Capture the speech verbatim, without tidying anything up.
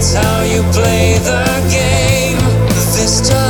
That's how you play the game. This time